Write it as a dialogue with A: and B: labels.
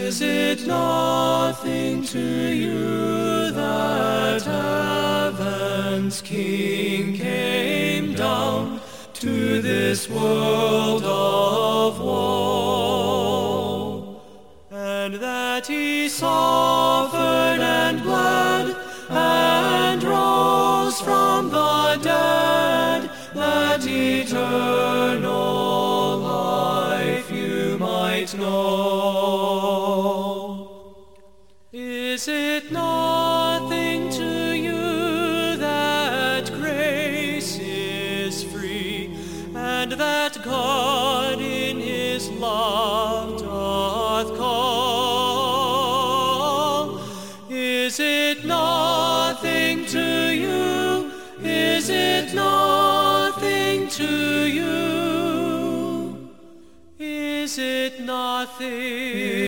A: Is it nothing to you that heaven's King came down to this world of woe, and that he suffered and bled and rose from the dead, that eternal life you might know? Is it nothing to you that grace is free, and that God in his love doth call? Is it nothing to you? Is it nothing to you? Is it nothing?